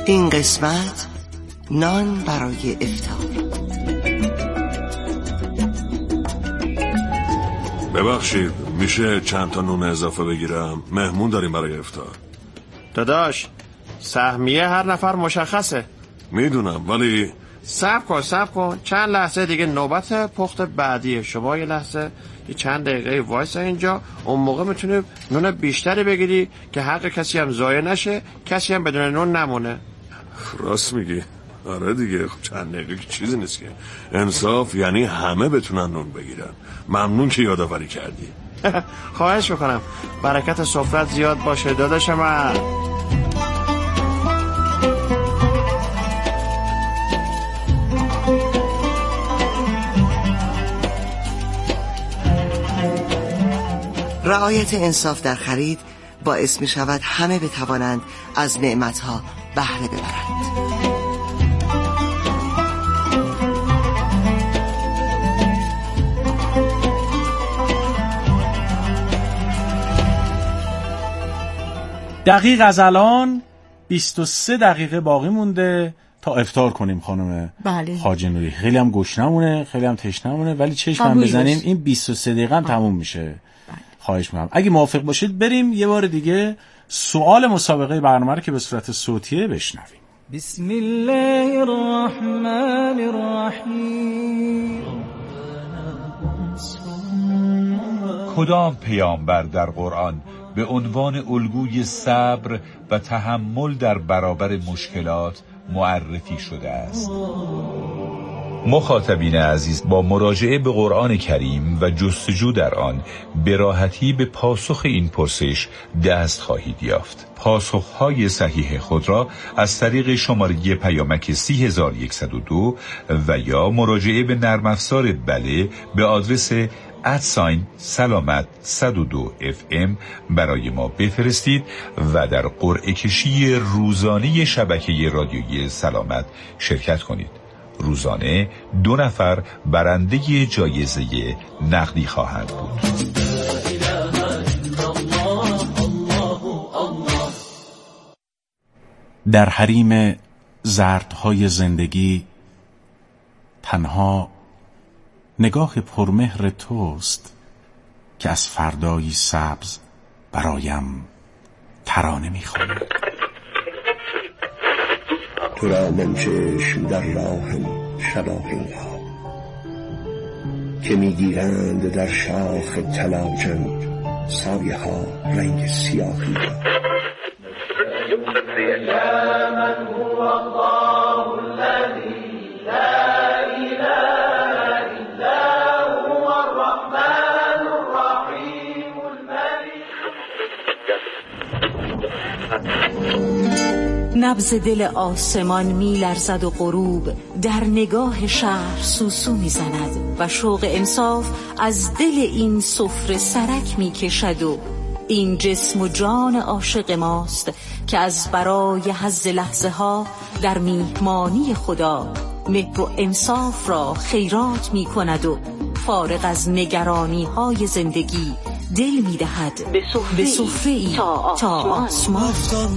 این قسمت نان برای افطار. ببخشید میشه چند تا نون اضافه بگیرم؟ مهمون داریم برای افطار. داداش سهمیه هر نفر مشخصه. میدونم ولی صبر کن چند لحظه دیگه نوبت پخت بعدیه. شما یه لحظه یه چند دقیقه وایسا اینجا، اون موقع میتونی نون بیشتری بگیری که حق کسی هم ضایع نشه، کسی هم بدون نون نمونه. راست میگی. آره دیگه، خب چند دقیقه که چیزی نیست که. انصاف یعنی همه بتونن نون بگیرن. ممنون که یادآوری کردی. خواهش میکنم. برکت سفرت زیاد باشه داداش من. رعایت انصاف در خرید باعث می شود همه بتوانند از نعمتها بهره ببرند. دقیق از الان 23 دقیقه باقی مونده تا افطار کنیم خانم حاجی نوری. خیلی هم گشنمونه، خیلی هم تشنمونه، ولی چشمم بزنیم این 23 دقیقه هم تموم میشه. خواهش میکنم اگه موافق باشید بریم یه بار دیگه سوال مسابقه برنامه رو که به صورت صوتیه بشنویم. بسم الله الرحمن الرحیم. کدام پیامبر در قرآن به عنوان الگوی صبر و تحمل در برابر مشکلات معرفی شده است؟ مخاطبین عزیز، با مراجعه به قرآن کریم و جستجو در آن به راحتی به پاسخ این پرسش دست خواهید یافت. پاسخهای صحیح خود را از طریق شماره پیامک 30102 و یا مراجعه به نرم افزار بله به آدرس @سلامت 102 FM برای ما بفرستید و در قرعه کشی روزانه شبکه رادیویی سلامت شرکت کنید. روزانه 2 نفر برنده جایزه نقدی خواهند بود. در حریم زردهای زندگی تنها نگاه پرمهر توست که از فردایی سبز برایم ترانه می‌خواند. تو را منچشم در راه شبابین ها که میگیرند در شاخ تلاجم سایه ها رنگ سیاهی را. من هو الله الذی لا اله الا هو الرحمن الرحیم نبض دل آسمان می لرزد و غروب در نگاه شهر سوسو می زند و شوق انصاف از دل این سفره سرک می کشد و این جسم و جان عاشق ماست که از برای حظ لحظه ها در میهمانی خدا مهر و انصاف را خیرات می کند و فارغ از نگرانی های زندگی دل می دهد به سفره‌ای تا آسمان.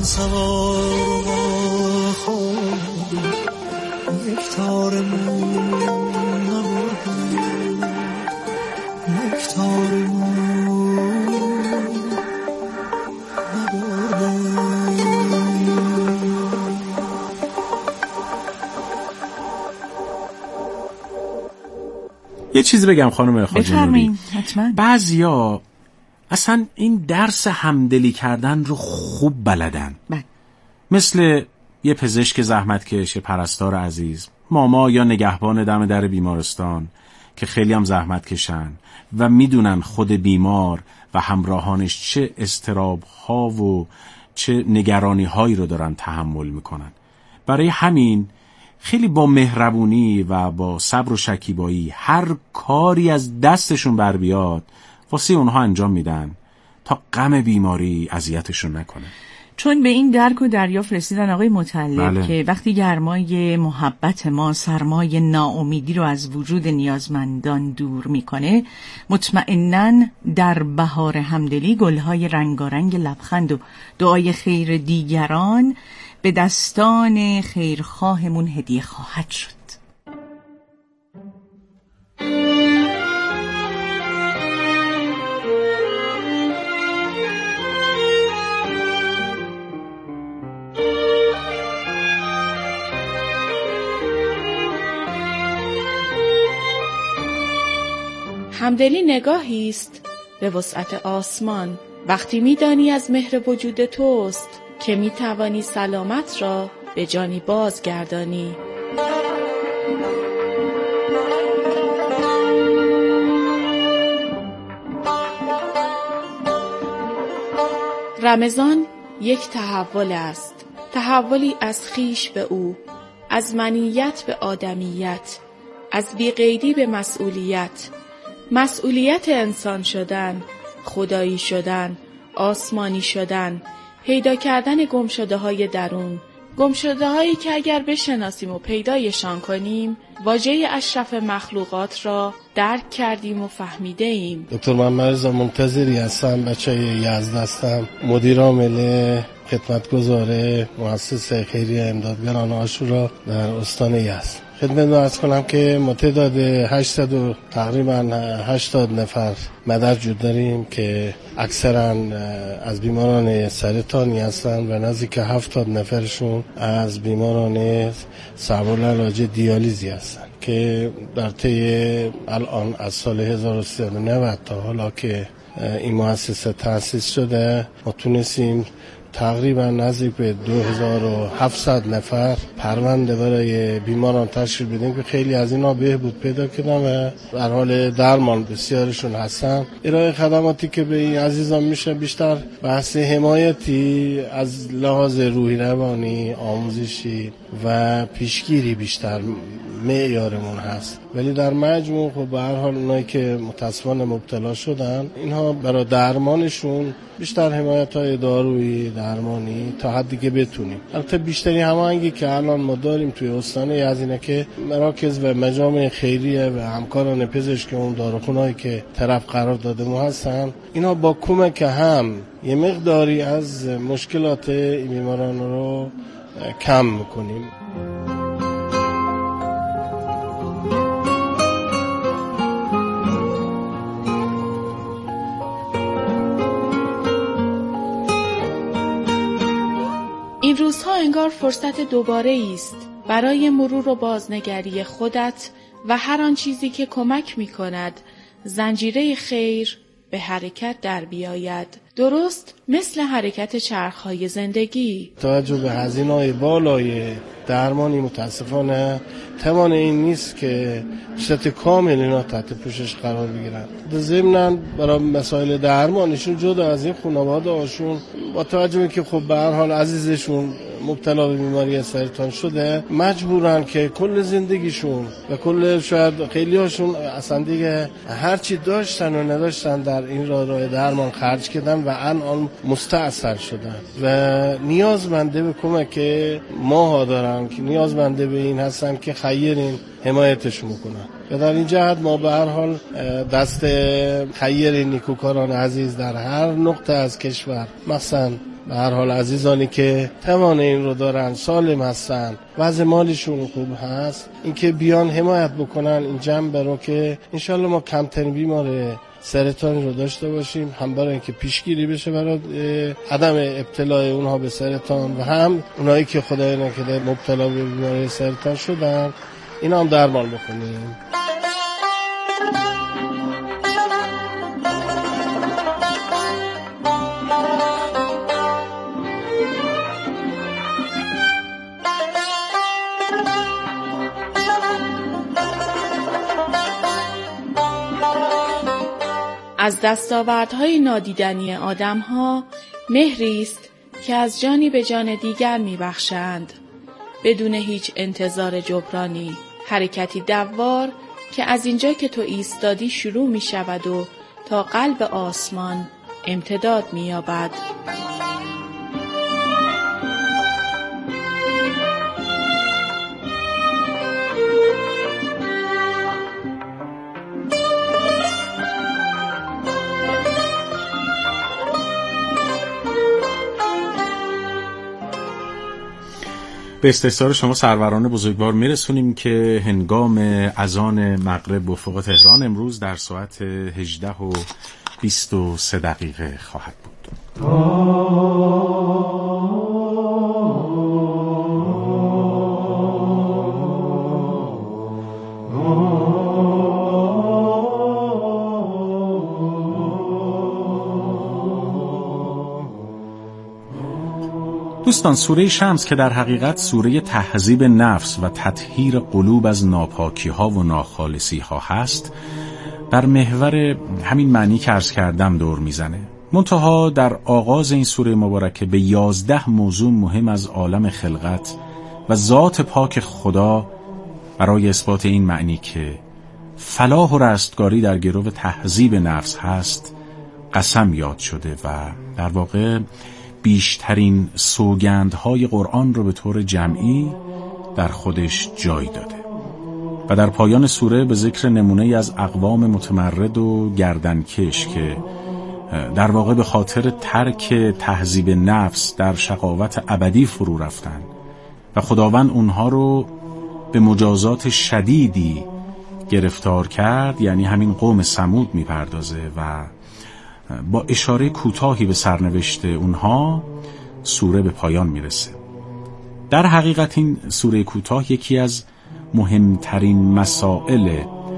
یه چیزی بگم خانم خواجه نوری. حتما. بعضیا اصلا این درس همدلی کردن رو خوب بلدن. مثل یه پزشک زحمتکش، یه پرستار عزیز، ماما یا نگهبان دم در بیمارستان که خیلی هم زحمت کشن و میدونن خود بیمار و همراهانش چه اضطراب ها و چه نگرانی هایی رو دارن تحمل میکنن. برای همین خیلی با مهربونی و با صبر و شکیبایی هر کاری از دستشون بر بیاد واسه اونها انجام میدن تا غم بیماری اذیتشون نکنه. چون به این درک و دریافت رسیدن آقای مطلب بله. که وقتی گرمای محبت ما سرمای ناامیدی رو از وجود نیازمندان دور میکنه، مطمئناً در بهار همدلی گلهای رنگارنگ لبخند و دعای خیر دیگران به دستان خیرخواهمون هدیه خواهد شد. همدلی نگاهی است به وسعت آسمان. وقتی می‌دانی از مهر وجود توست که می‌توانی سلامت را به جانی بازگردانی. رمضان یک تحول است، تحولی از خویش به او، از منیت به آدمیت، از بی‌قیدی به مسئولیت. مسئولیت انسان شدن، خدایی شدن، آسمانی شدن، پیدا کردن گمشده‌های درون، گمشده‌هایی که اگر بشناسیم و پیدایشان کنیم، واژه اشرف مخلوقات را درک کردیم و فهمیده ایم. دکتر محمد رضا منتظری هستم، بچه یزد هستم، مدیر عامل خدمتگزار مؤسسه خیریه امدادگران عاشورا در استان یزد. خدمت عرض کنم که ما تعداد تقریبا 80 نفر مدد وجود داریم که اکثرا از بیماران سرطانی هستند و نزدیک 70 نفرشون از بیماران سربالعلاج دیالیزی هستند که در طی الان از سال 1390 تا حالا که این مؤسسه تأسیس شده ما تونستیم تقریبا نزدیک به 2700 نفر پرونده برای بیماران تشکیل بدیم که خیلی از اینا بهبود پیدا کردن و در حال درمان بسیارشون هستن. ارائه خدماتی که به این عزیزان میشه بیشتر بحث حمایتی از لحاظ روحی روانی، آموزشی و پیشگیری بیشتر معیارمون هست، ولی در مجموع خب به هر حال اونایی که متاسفانه مبتلا شدن اینها برای درمانشون بیشتر حمایت‌های دارویی درمانی تا حدی که بتونیم. البته بیشتری هماهنگی که الان ما داریم توی استان از اینه که مراکز و مجامع خیریه و همکاران پزشکی اون داروخونه‌ای که طرف قرار داده ما هستن، اینا با کمک هم یه مقداری از مشکلات این بیماران رو کم می‌کنیم. این روزها انگار فرصت دوباره است برای مرور و بازنگری خودت و هر آن چیزی که کمک می کند زنجیره خیر به حرکت در بیاید، درست مثل حرکت چرخهای زندگی. توجه به هزینه‌های بالای درمانی متاسفانه توان این نیست که صورت کامل اینا تحت پوشش قرار بگیرن. ضمناً برای مسائل درمانشون جدا از این خانواده هاشون با توجه به که خب به هر حال عزیزشون مبتلا به بیماری سرطان شده مجبورن که کل زندگیشون و کل شاید خیلی هاشون اصلا دیگه هرچی داشتن و نداشتن در این راه درمان خرج کردن و الان مستأثر شدن و نیازمنده به کمک ماها دارن که نیازمنده به این هستن که خیرین حمایتشون کنن و در این جهت ما به هر حال دست خیر نیکوکاران عزیز در هر نقطه از کشور مثلا به هر حال عزیزانی که توان این رو دارن، سالم هستن، وضع مالیشون خوب هست، اینکه بیان حمایت بکنن این جنبه رو که انشالله ما کمترین بیمار سرطانی رو داشته باشیم، هم برای اینکه پیشگیری بشه برای عدم ابتلای اونها به سرطان و هم اونایی که خدای نکرده مبتلا به بیماری سرطان شدن اینا هم درمان بکنیم. از دستاوردهای نادیدنی آدم‌ها مهری است که از جانی به جان دیگر می‌بخشند بدون هیچ انتظار جبرانی، حرکتی دوار که از اینجا که تو ایستادی شروع می‌شود و تا قلب آسمان امتداد می‌یابد. به استحضار شما سروران بزرگوار میرسونیم که هنگام اذان مغرب به افق تهران امروز در ساعت 18:23 خواهد بود. دوستان، سوره شمس که در حقیقت سوره تهذیب نفس و تطهیر قلوب از ناپاکی ها و ناخالصی ها هست، در محور همین معنی که عرض کردم دور میزنه. منتها در آغاز این سوره مبارکه به 11 موضوع مهم از عالم خلقت و ذات پاک خدا برای اثبات این معنی که فلاح و رستگاری در گرو تهذیب نفس هست قسم یاد شده و در واقع بیشترین سوگندهای قرآن رو به طور جمعی در خودش جای داده و در پایان سوره به ذکر نمونه از اقوام متمرد و گردنکش که در واقع به خاطر ترک تهذیب نفس در شقاوت ابدی فرو رفتن و خداوند اونها رو به مجازات شدیدی گرفتار کرد، یعنی همین قوم ثمود میپردازه و با اشاره کوتاهی به سرنوشت اونها سوره به پایان میرسه. در حقیقت این سوره کوتاه یکی از مهمترین مسائل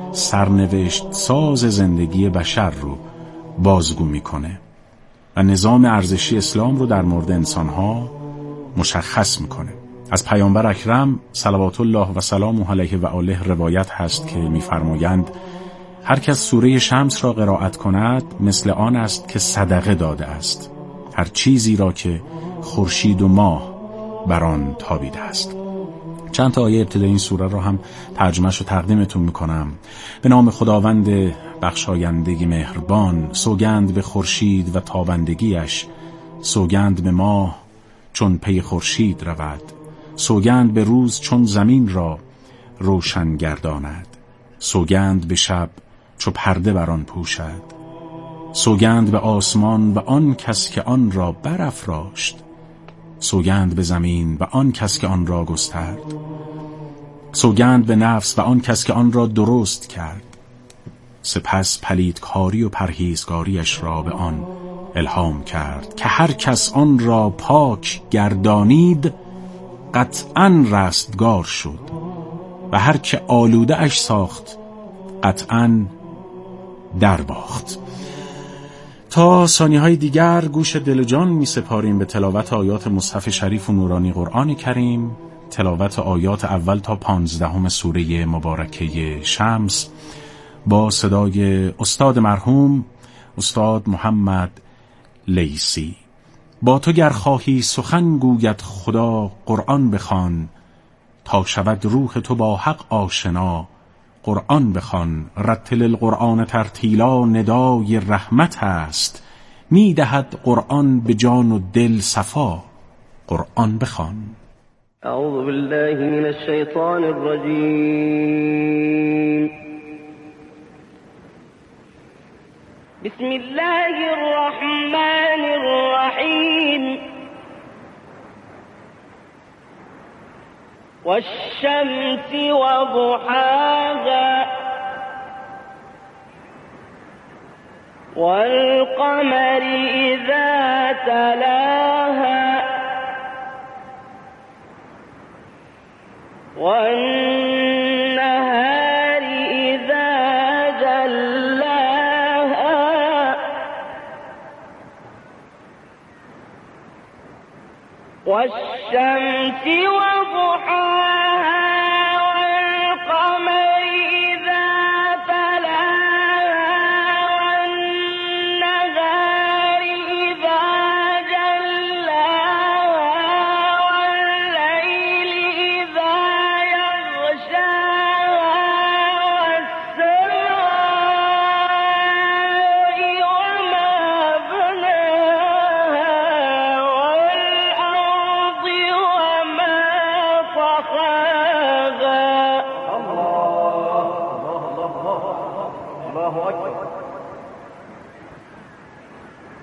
سرنوشت ساز زندگی بشر رو بازگو میکنه و نظام ارزشی اسلام رو در مورد انسانها مشخص میکنه. از پیامبر اکرم صلوات الله و سلامه علیه و آله روایت هست که میفرمایند هر کس سوره شمس را قرائت کند مثل آن است که صدقه داده است، هر چیزی را که خورشید و ماه بر آن تابیده است. چند تا آیه ابتدای این سوره را هم ترجمهش رو تقدیمتون میکنم. به نام خداوند بخشاینده مهربان، سوگند به خورشید و تابندگیش، سوگند به ماه چون پی خورشید رود، سوگند به روز چون زمین را روشن گرداند، سوگند به شب چو پرده بر آن پوشد، سوگند به آسمان و آن کس که آن را برافراشت، سوگند به زمین و آن کس که آن را گسترد، سوگند به نفس و آن کس که آن را درست کرد، سپس پلیدکاری و پرهیزگاریش را به آن الهام کرد که هر کس آن را پاک گردانید قطعاً رستگار شد و هر که آلوده اش ساخت قطعاً در باخت. تا ثانیه‌های دیگر گوش دل و جان می سپاریم به تلاوت آیات مصحف شریف و نورانی قرآن کریم، تلاوت آیات اول تا 15 سوره مبارکه شمس با صدای استاد مرحوم استاد محمد لیثی. با تو گر خواهی سخن گوید خدا قرآن بخوان، تا شود روح تو با حق آشنا قرآن بخوان. رتل القرآن ترتیلا ندای رحمت است، میدهد قرآن به جان و دل صفا قرآن بخوان. اعوذ بالله من الشیطان الرجیم. بسم الله الرحمن الرحیم. والشمس وضحاها والقمر إذا تلاها والنهار إذا جلاها والشمس وضحاها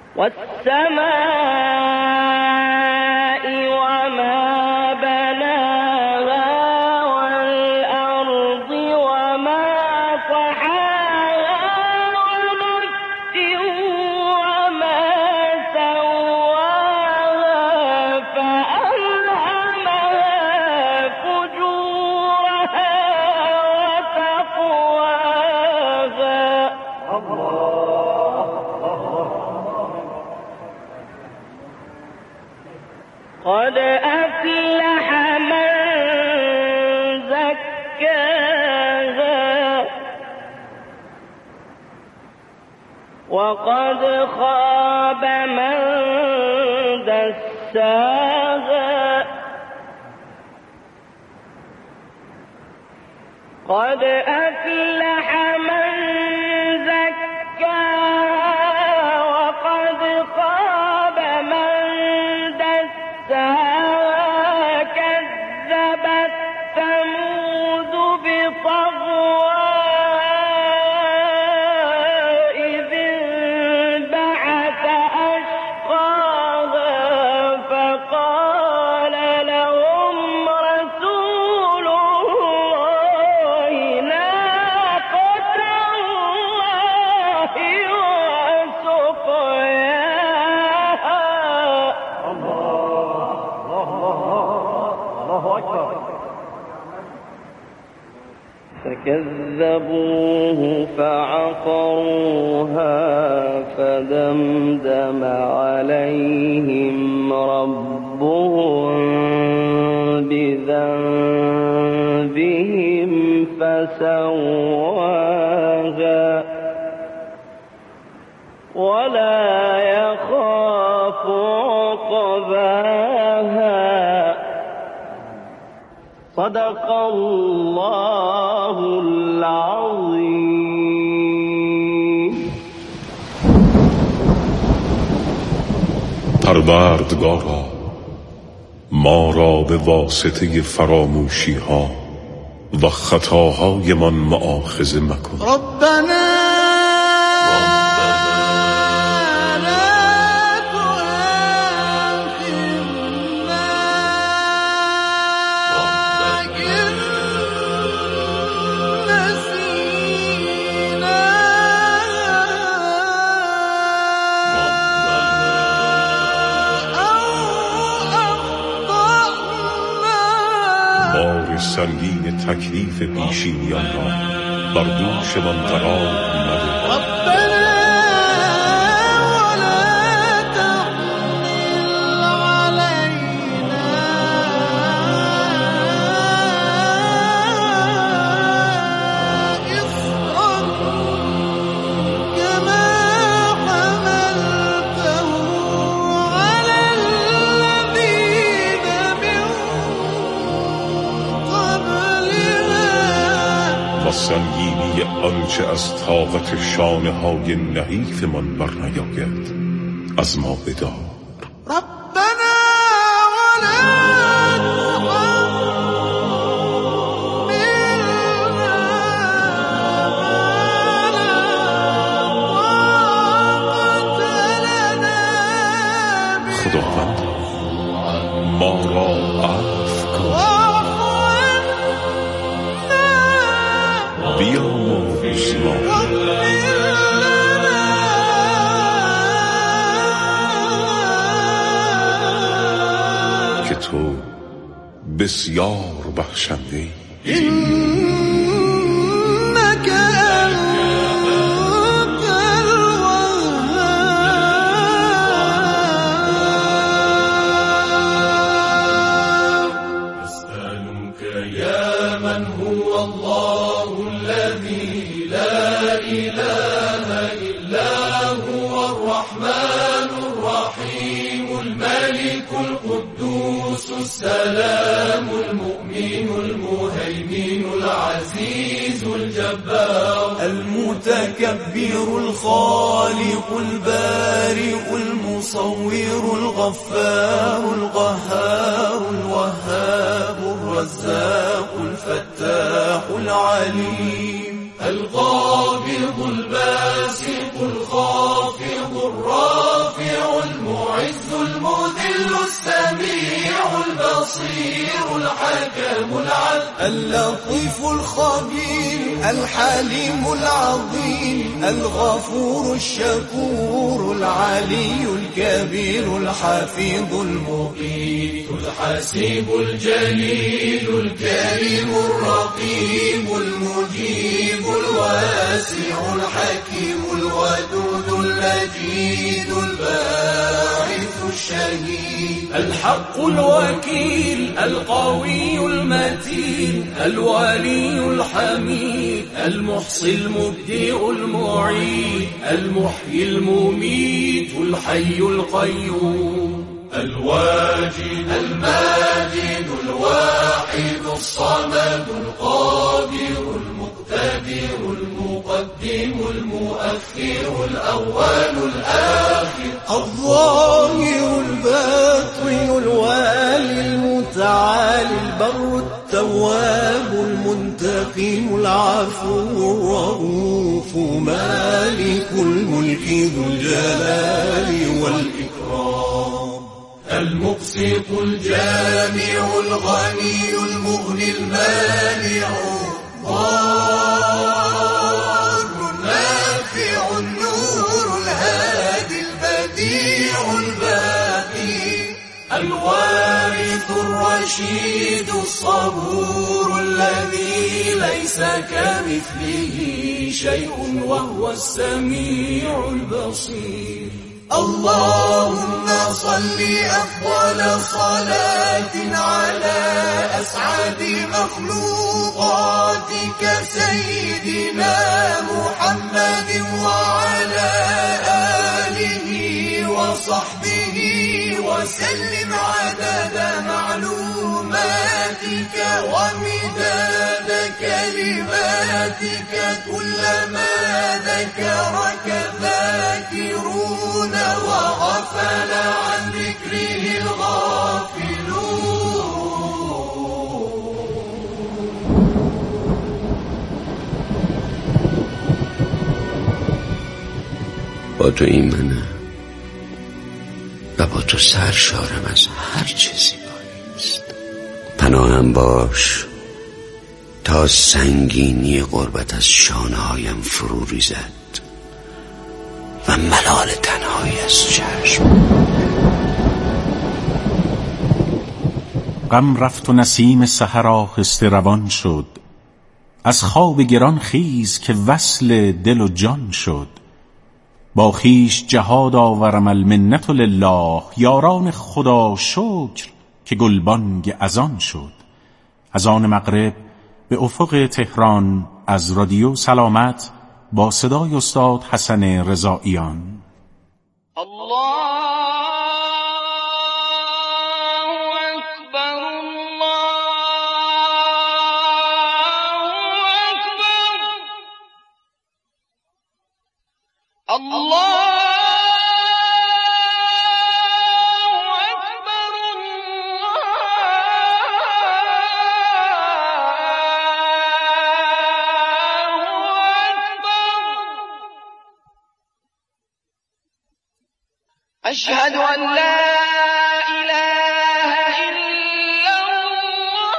والسماء وما بناها وقد خاب من دساها قد أفلح من زكاها وقد خاب من دساها كذبت ثمود بطغواها إذ انبعث أشقاها فقال لهم رسول الله ناقة الله وسقياها. الله أكبر. فكذبوه فعقروها فدمدم عليهم ربهم بذنبهم فسواها ولا يخاف عقباها. صدق الله العظیم. پروردگارا ما را به واسطه فراموشی ها و خطاهای من مؤاخذه مکن. ربنا سنگین تکلیف پیشینیان را بر دوشمان قرار مده. و سنگینی آنچه از طاقت شانه های نحیف من بر نیاید از ما بدار. ربنا ولا خداوند ما را عفو کن، بیامرز ما، که تو بسیار بخشنده إنك أنت الوهاب. أسألك يا من هو الله الذي لا إله إلا هو الرحمن الرحيم الملك القدوس السلام المؤمن المهيمن العزيز الجبار المتكبر الخالق البارئ المصور الغفار القهار الوهاب الرزاق الفتاح العليم القابض الباسط الخافض الرافع المعز المذل السميع البصير الحكم العدل اللطيف الخبير الحليم العظيم الغفور الشكور العلي الكبير الحفيظ المقيت الحسيب الجليل الكريم الرقيب المجيب الواسع الحكيم الودود المجيد الباعث الشهيد الحق الوكيل القوي المتين الولي الحميد المحصي المبدئ المعيد المحيي المميت الحي القيوم الواجد الماجد الواحد الصمد القادر المقتدر المقدم المؤخر الأول الآخر الظاهر الباطن الوالي المتعالي البر التواب المنتقم العفو الرؤوف مالك الملك ذو الجلال والإكرام المقسط الجامع الغني المغني المانع الضار النافع النور الهادي البديع الباقي الوارث الرشيد الصبور الذي ليس كمثله شيء وهو السميع البصير اللهم صل أفضل صلاة على أسعد مخلوقاتك سيدنا محمد وعلى آله وصحبه وسلم عدد معلوماتك ومداد كلماتك كلما ذكرك الذاكرون وغفل عن ذكره الغافلون با تو ایمنم و با تو سرشارم از هر چه زیبایی است. پناهم باش تا سنگینی غربت از شانه‌هایم فرو ریزد و ملال تنهایی از چشم. غم رفت و نسیم سحر آهسته روان شد. از خواب گران خیز که وصل دل و جان شد. با خویش جهاد آورم المنت لله. یاران خدا شکر که گلبانگ اذان شد. از آن مغرب به افق تهران از رادیو سلامت با صدای استاد حسن رضاییان. أشهد أن لا إله إلا الله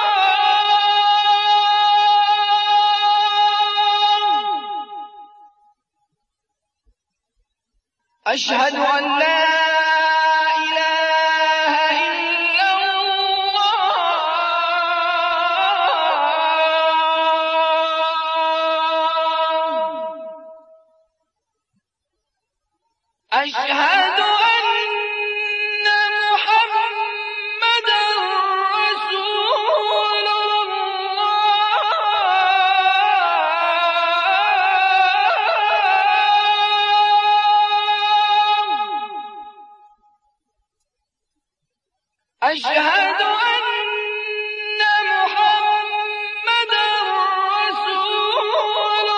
أشهد أن لا إله إلا الله أشهد أشهد أن محمدا رسول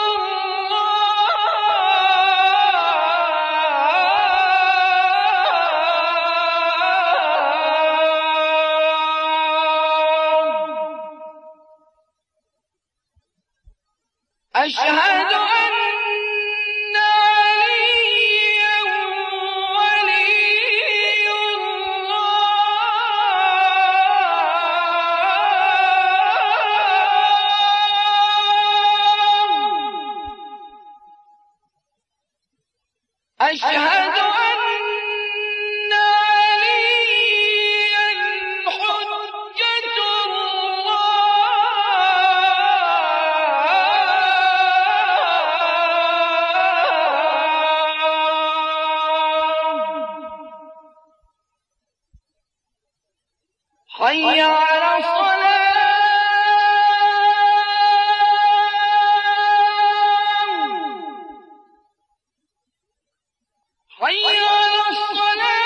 الله أشهد أشهد أن عليا حجة الله على الصلاة حي على الصلاة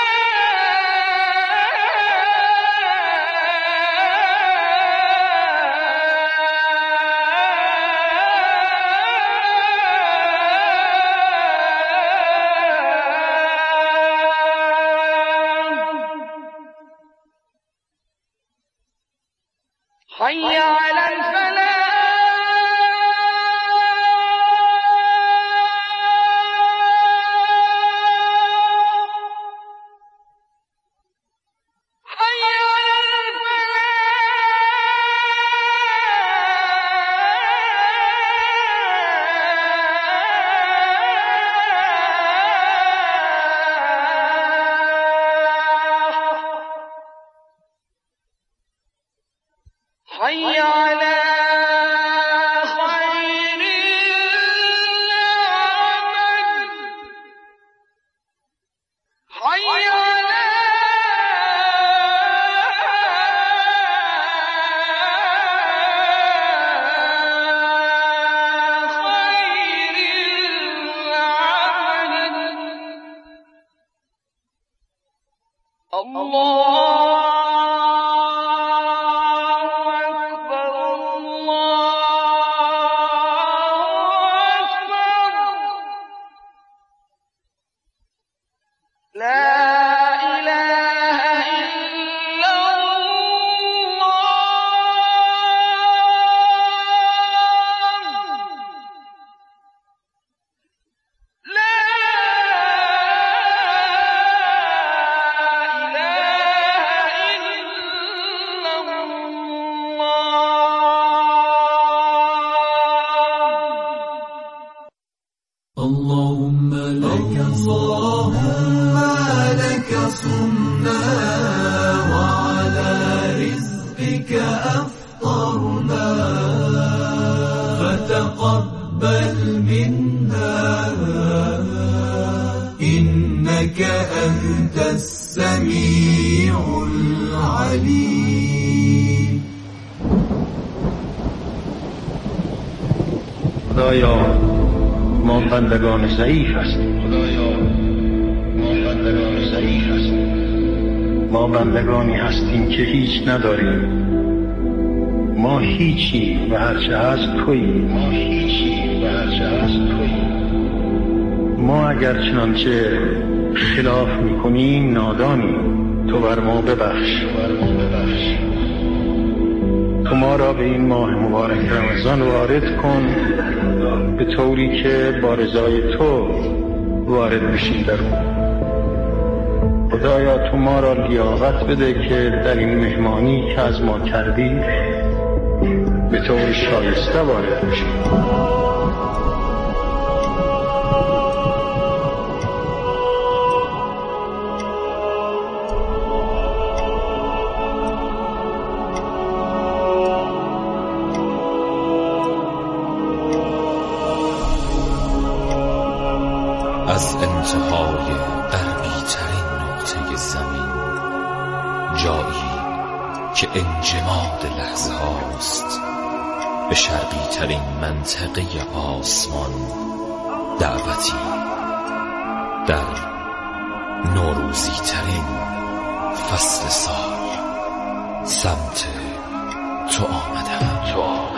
حي على الفلاح حي على حي على خير العمل حي على خير العمل الله اللهم لك صمنا وعلى رزقك أفطرنا فتقبل منا إنك أنت السميع العليم. خدایا ما بندگان ضعیف هستیم. خدایا ما بندگان ضعیف هستیم. ما بندگانی هستیم که هیچ نداریم. ما هیچی و هرچه هست تویی. ما هیچی و هرچه هست تویی. ما اگر چنانچه خلاف میکنیم نادانیم. تو بر ما ببخش. تو ما را به این ماه مبارک رمضان وارد کن به طوری که با رضای تو وارد بشیم در اون. خدایا تو ما را لیاقت بده که در این مهمانی که از ما کردی به طور شایسته وارد بشیم. از انتهای غربی‌ترین نقطه زمین، جایی که انجماد لحظه هاست، به شرقی‌ترین منطقه آسمان دعوتی در نوروزی‌ترین فصل سال سمت تو آمدم.